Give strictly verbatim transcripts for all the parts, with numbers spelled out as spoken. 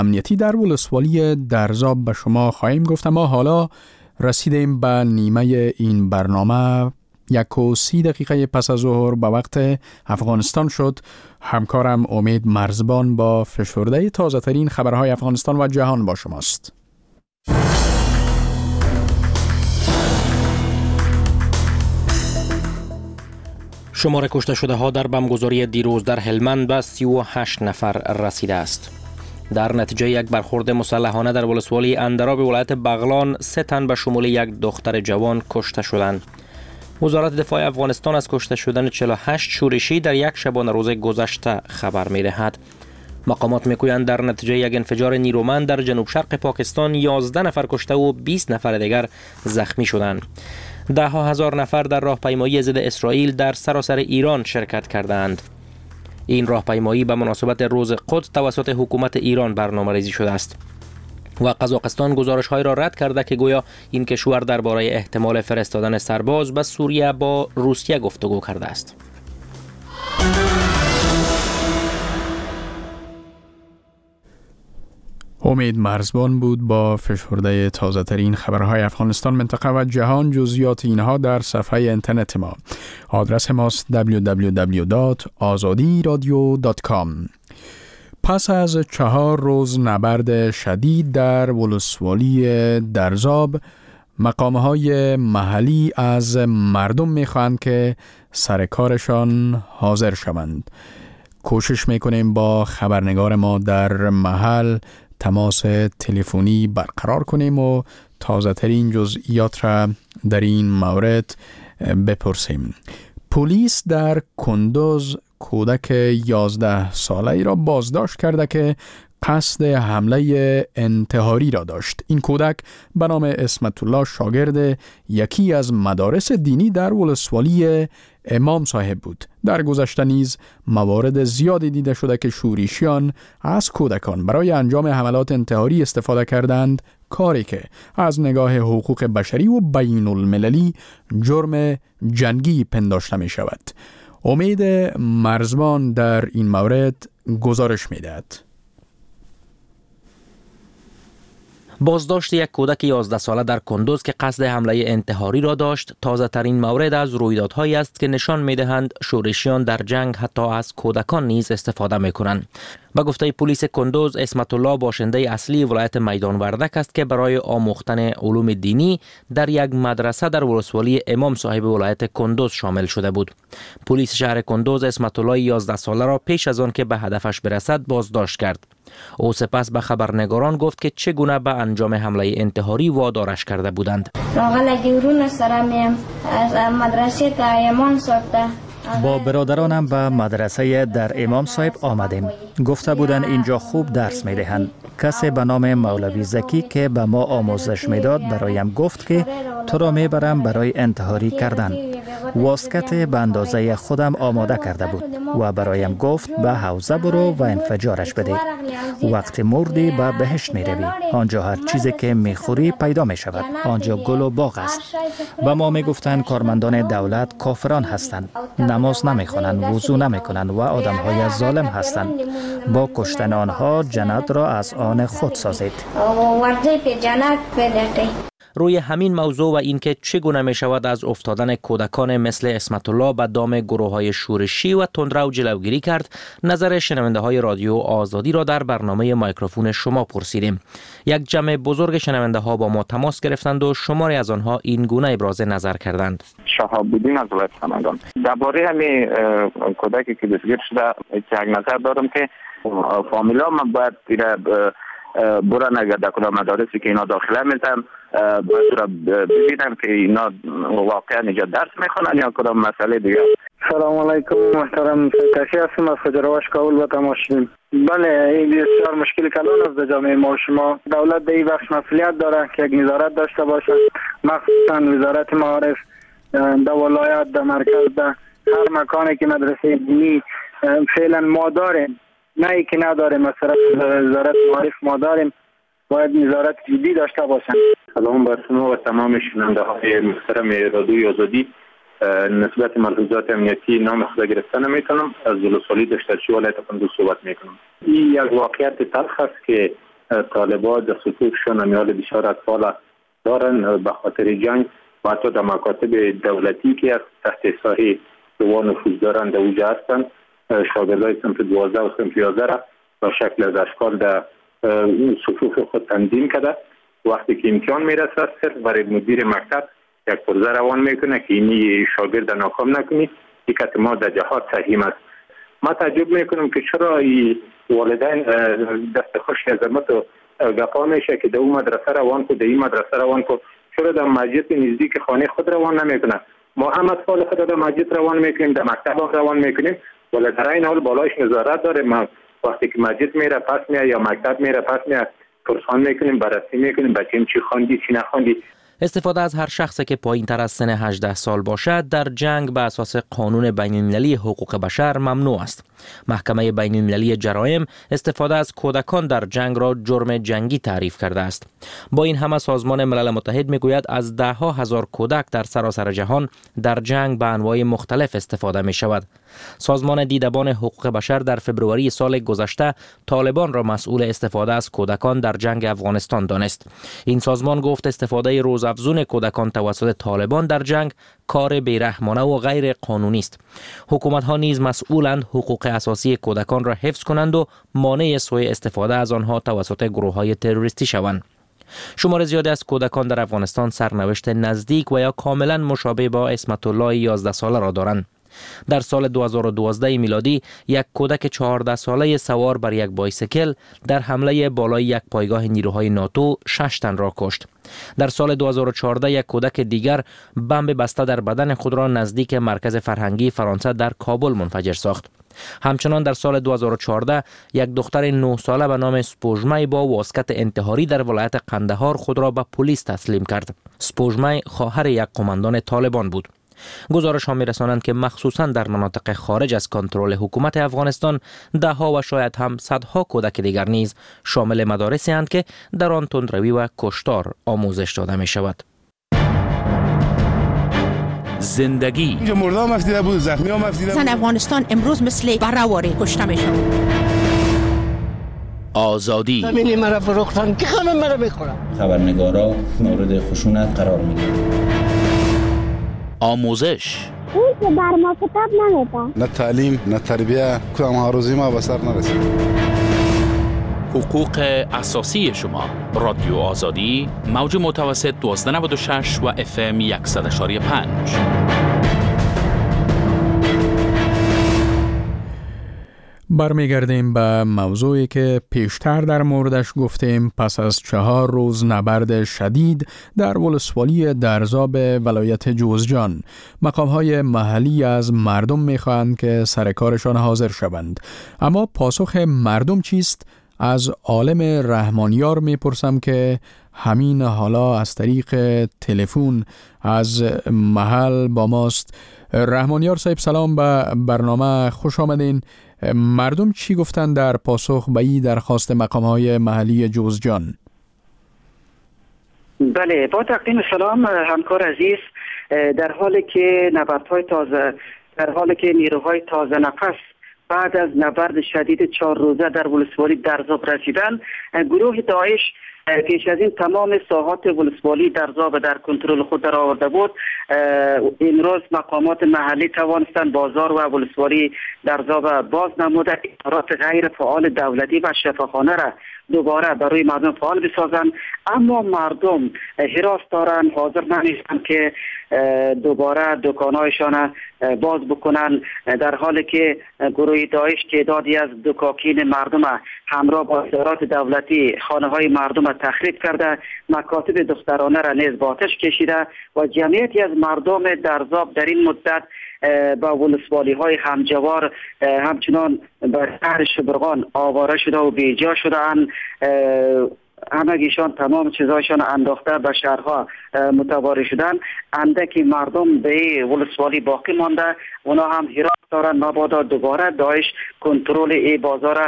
امنیتی در ولسوالی درزاب به شما خواهیم گفت. ما حالا رسیدیم به نیمه این برنامه. یک و سی دقیقه پس از ظهر به وقت افغانستان شد. همکارم امید مرزبان با فشرده تازه ترین خبرهای افغانستان و جهان با شماست. شمار کشته شده ها در بمبگذاری دیروز در هلمند به سی و هشت نفر رسیده است. در نتیجه یک برخورد مسلحانه در ولسوالی اندراب ولایت بغلان سه تن به شمول یک دختر جوان کشته شدند. وزارت دفاع افغانستان از کشته شدن چهل و هشت شورشی در یک شبانه روز گذشته خبر می دهد. مقامات می گویند در نتیجه یک انفجار نیرومند در جنوب شرق پاکستان یازده نفر کشته و بیست نفر دیگر زخمی شدند. ده ها هزار نفر در راهپیمایی ضد اسرائیل در سراسر ایران شرکت کردند. این راهپیمایی به مناسبت روز قدس توسط حکومت ایران برنامه‌ریزی شده است و قزاقستان گزارش‌های را رد کرده که گویا این کشور درباره احتمال فرستادن سرباز به سوریه با روسیه گفتگو کرده است. امید مرزبان بود با فشرده تازه ترین خبرهای افغانستان، منطقه و جهان. جزئیات اینها در صفحه اینترنت ما. آدرس ماست دبلیو دبلیو دبلیو دات آزادی رادیو دات کام. پس از چهار روز نبرد شدید در ولسوالی درزاب، مقامهای محلی از مردم میخواهند که سرکارشان حاضر شوند. کوشش میکنیم با خبرنگار ما در محل تماس تلفنی برقرار کنیم و تازه ترین جزئیات را در این مورد بپرسیم. پلیس در کندوز کودک یازده ساله ای را بازداشت کرده که قصد حمله انتحاری را داشت. این کودک به نام اسمت الله شاگرد یکی از مدارس دینی در ولسوالی امام صاحب بود. در گذشته نیز موارد زیادی دیده شده که شورشیان از کودکان برای انجام حملات انتحاری استفاده کردند، کاری که از نگاه حقوق بشری و بین المللی جرم جنگی پنداشته می شود. امید مرزبان در این مورد گزارش می دهد. بازداشت یک کودک یازده ساله در کندوز که قصد حمله انتحاری را داشت تازه ترین مورد از رویدادهایی است که نشان می دهند شورشیان در جنگ حتی از کودکان نیز استفاده می کنند. به گفته پلیس کندوز، اسمت الله باشنده اصلی ولایت میدان وردک است که برای آموختن علوم دینی در یک مدرسه در ولسوالی امام صاحب ولایت کندوز شامل شده بود. پلیس شهر کندوز اسمت الله یازده ساله را پیش از آن که به هدفش برسد بازداشت کرد. او سپس به خبرنگاران گفت که چگونه به انجام حمله انتحاری وادارش کرده بودند. با برادرانم به مدرسه در امام صاحب آمدیم. گفته بودند اینجا خوب درس می دهند. کسی به نام مولوی زکی که به ما آموزش میداد برایم گفت که تو را میبرم برای انتحاری کردن. واسکت به اندازه خودم آماده کرده بود و برایم گفت به حوزه برو و انفجارش بده. وقت مردی به بهشت می روی. آنجا هر چیزی که می خوری پیدا می شود. آنجا گل و باغ است. به ما می گفتند کارمندان دولت کافران هستند. نماز نمی خوانند، وضو نمی کنند و آدم های ظالم هستند. با کشتن آنها جنت را از آن خود سازید. روی همین موضوع و اینکه چگونه می شود از افتادن کودکان مثل اسمت الله به دام گروه های شورشی و تندرو جلوگیری کرد، نظر شنونده های رادیو آزادی را در برنامه میکروفون شما پرسیدیم. یک جمع بزرگ شنونده ها با ما تماس گرفتند و شماری از آنها این گونه ابراز نظر کردند. شهاب الدین از ولایت سمنگان. درباره همین کودکی که دستگیر شده یک نظر دارم که فامیلا من باید برن اگر در کدام مدارسی که اینا داخله میتن باید را ببینن که اینا واقعا اینجا درس میخونن یا کدام مسئله دیگه. سلام علیکم محترم، کسی هستم از خجروش کابل با تماشین. بله، این بسیار مشکل کلان است در جامعه ما و شما. دولت در این بخش مسئولیت داره که یک نظارت داشته باشد، مخصوصا وزارت معارف در ولایت، در مرکز، در هر مکانی که مدرسه دینی فعلا ما داریم، نه ای که نداریم، مثلا وزارت معارف ما داریم، باید نظارت جدی داشته باشند. سلام بر شما و تمام شنونده های محترم رادیوی آزادی. نسبت ملحوظات امنیتی نام خدا گرفتن نمیتونم. از ولسوالی دشترچی ولایت کندوز صحبت میکنم. این یک واقعیت تلخ است که طالبان در صفوفشون امیال بسیار اطفال دارن به خاطر جنگ و حتی در مکاتب دولتی که از تحت سایه دوان نفوذ دارن در اوجه هستن. شاگردای صنف دوازده و صنف یازده را با شکل از اشکال در صفوف خود تنظیم کرده. وقتی که امکان میرسه صرف برای مدیر مکتب یک پرزه روان میکنه که اینی شاگرد ناکام نکنی، دیکت ما در جهات سهیم است. ما تعجب میکنم که چرا والدین دست خوشی عظمت و گپا میشه که در اون مدرسه روان کو، در این مدرسه روان کو، چرا در مسجد نزدیک خانه خود روان نمیکنه؟ ما هم اطفال خود در مسجد روان میکنیم، در مکتب روان میکنیم، ولی در این حال بالایش نظارت داره. ما وقتی که مسجد میره پس میاد یا مکتب میره پس میاد پرسان میکنیم، بررسی میکنیم بچه‌م چی خواندی چی نخواندی. استفاده از هر شخصی که پایین تر از سن هجده سال باشد در جنگ به اساس قانون بین المللی حقوق بشر ممنوع است. محکمه بین المللی جرایم استفاده از کودکان در جنگ را جرم جنگی تعریف کرده است. با این همه سازمان ملل متحد میگوید از ده ها هزار کودک در سراسر جهان در جنگ به انواع مختلف استفاده می شود. سازمان دیدبان حقوق بشر در فبروری سال گذشته طالبان را مسئول استفاده از کودکان در جنگ افغانستان دانست. این سازمان گفت استفاده روزافزون کودکان توسط طالبان در جنگ کار بیرحمانه و غیر قانونی است. حکومت ها نیز مسئولند حقوق اساسی کودکان را حفظ کنند و مانع سوء استفاده از آنها توسط گروه های تروریستی شوند. شمار زیادی از کودکان در افغانستان سرنوشت نزدیک و یا کاملا مشابه با اسمت الله یازده ساله را دارند. در سال دو هزار و دوازده میلادی یک کودک چهارده ساله سوار بر یک بایسیکل در حمله بالای یک پایگاه نیروهای ناتو شش تن را کشت. در سال دو هزار و چهارده یک کودک دیگر بمب بسته در بدن خود را نزدیک مرکز فرهنگی فرانسه در کابل منفجر ساخت. همچنان در سال دو هزار و چهارده یک دختر نه ساله به نام سپوژمی با واسکت انتحاری در ولایت قندهار خود را به پلیس تسلیم کرد. سپوژمی خواهر یک قماندان طالبان بود. گزارش ها می رسانند که مخصوصا در مناطق خارج از کنترل حکومت افغانستان ده ها و شاید هم صدها کودک دیگر نیز شامل مدارسی اند که در آن تندروی و کشتار آموزش داده می شود. زندگی اینجا مردم مفتیده بود، زخمی ها مفتیده بود. زن افغانستان امروز مثل برهواری کشته می شود. آزادی همینی مرا فروختن که خانم مرا میخورم. خبرنگارا مورد خشونت قرار میگیرن. آموزش اون که بر ما کتاب نمیده. نه تعلیم نه تربیه، کدام هاروزی ما به سر نرسید. حقوق اساسی شما. رادیو آزادی موج متوسط دوازده نود و شش و اف ام صد و یک و پنج. برمیگردیم به موضوعی که پیشتر در موردش گفتیم. پس از چهار روز نبرد شدید در ولسوالی درزاب ولایت جوزجان، مقام‌های محلی از مردم می‌خواهند که سر کارشان حاضر شوند. اما پاسخ مردم چیست؟ از عالم رحمانیار میپرسم که همین حالا از طریق تلفن از محل با ماست. رحمانیار صاحب سلام، به برنامه خوش آمدین. مردم چی گفتن در پاسخ به این درخواست مقام‌های محلی جوزجان؟ بله، با تقدیم سلام همکار عزیز، در حالی که نبردهای تازه در حالی که نیروهای تازه نفس بعد از نبرد شدید چهار روزه در ولسوالی درزاب رسیدن، گروه داعش پیش از این تمام ساحات ولسوالی درزاب در کنترل خود در آورده بود. امروز مقامات محلی توانستند بازار و ولسوالی درزاب باز نموده ادارات غیر فعال دولتی و شفاخانه را دوباره برای مردم فعال بسازند، اما مردم حراس دارند، حاضر نمیشن که دوباره دکانهایشان باز بکنن، در حالی که گروه داعش تعدادی از دکاکین مردم همراه با ادارات دولتی خانه های مردم تخریب کرده، مکاتب دخترانه را نیز به آتش کشیده و جمعیتی از مردم درزاب در این مدت با ولسوالی های همجوار همچنان به شهر شبرغان آواره شده و بیجا شده اند. همگیشان تمام چیزایشان انداخته به شهرها متواری شدن. اندکی مردم به ولسوالی باقی مانده، اونا هم حراس دارن مبادا دوباره داعش کنترل ای بازار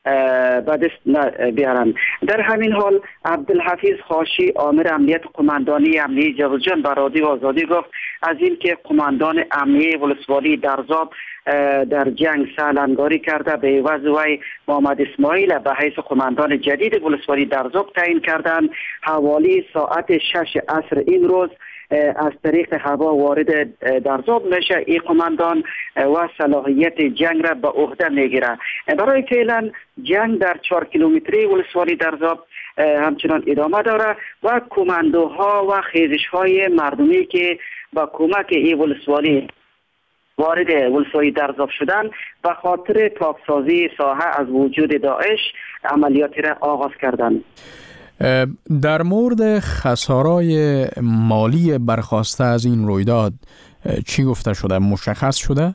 به دست بیارن. در همین حال عبدالحفیظ خاشی آمر امنیت قماندانی امنیه جوزجان به رادیو آزادی گفت از این که قماندان امنیه ولسوالی درزاب در جنگ سالنگاری کرده به عوض وی محمد اسماعیل به حیث قماندان جدید ولسوالی درزاب تعیین کردند. حوالی ساعت شش عصر این روز از طریق هوا وارد درزاب میشه. این قماندان و صلاحیت جنگ را به عهده میگیره. برای فعلا جنگ در چهار کیلومتری ولسوالی درزاب همچنان ادامه داره و کماندوها و خیزش‌های مردمی که با کمک این ولسوالی وارد ولسوالی درزاب شدن به خاطر پاکسازی ساحه از وجود داعش عملیاتی را آغاز کردند. در مورد خسارای مالی برخواسته از این رویداد چی گفته شده؟ مشخص شده؟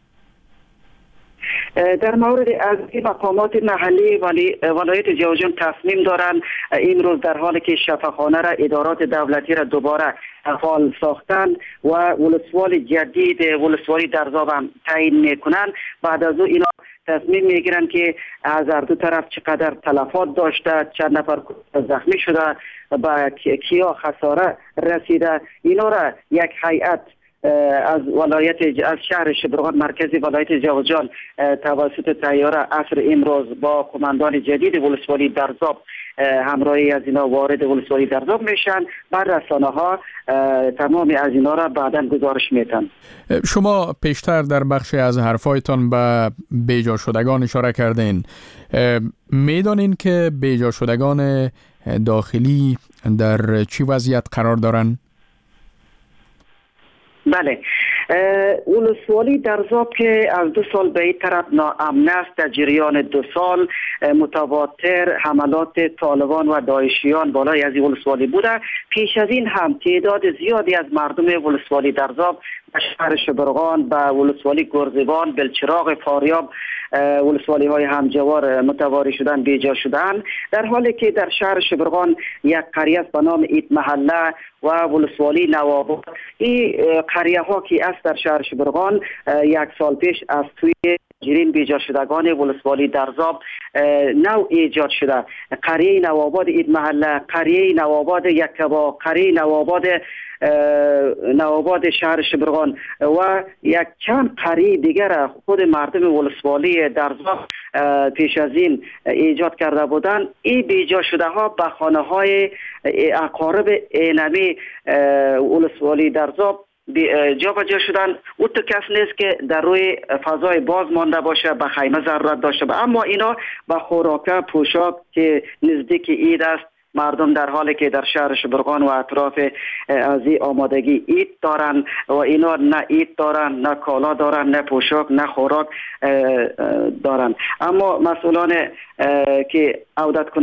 در مورد از این مقامات محلی ولی ولایت جوزجان تصمیم دارند این روز در حالی که شفاخانه را ادارات دولتی را دوباره فعال ساختن و ولسوالی جدید ولسوالی درزاب هم تعیین میکنند، بعد از او اینا تصمیم میگیرن که از هر دو طرف چقدر تلفات داشته، چند نفر زخمی شده، با کیا خساره رسیده، اینا را یک هیئت از ولایت از شهر شبرغان مرکزی ولایت جوزجان توسط طیاره عصر امروز با کماندان جدید ولسوالی درزاب همراهی از اینا وارد ولسوالی درزاب میشن. بعد رسانه ها تمام از اینا را بعداً گزارش میدن. شما پیشتر در بخشی از حرفایتان به بیجا شدگان اشاره کردین. میدانین که بیجا شدگان داخلی در چی وضعیت قرار دارن؟ بله، ولسوالی درزاب که از دو سال به این طرف ناامن است، در جریان دو سال متواتر حملات طالبان و داعشیان بالای از این ولسوالی بوده. پیش از این هم تعداد زیادی از مردم ولسوالی درزاب به شهر شبرغان، به ولسوالی گرزبان، بلچراغ، فاریاب، ولسوالی های همجوار متواری شدن، بیجا شدن، در حالی که در شهر شبرغان یک قریه است به نام ایت محله و ولسوالی نواباد. این قریه ها که است در شهر شبرغان یک سال پیش از توی جرین بیجا شدگان ولسوالی درزاب نوع ایجاد شده. قریه نواباد ایت محله، قریه نواباد یکبا، قریه نواباد نواباد شهر شبرغان و یک چند قریه دیگر خود مردم ولسوالی درزاب پیش از این ایجاد کرده بودند. این بیجا شده ها به خانه های اقارب اینمی ولسوالی درزاب جا به جا شدن. او تو کس نیست که در روی فضای باز مانده باشه، به خیمه ضرورت داشته باشه، اما اینا به خوراک، پوشاک که نزدیک عید است، مردم در حالی که در شهر شبرغان و اطراف از آمادگی عید دارن و اینا نه عید دارن، نه کالا دارن، نه پوشاک، نه خوراک دارن. اما مسئولان که عودت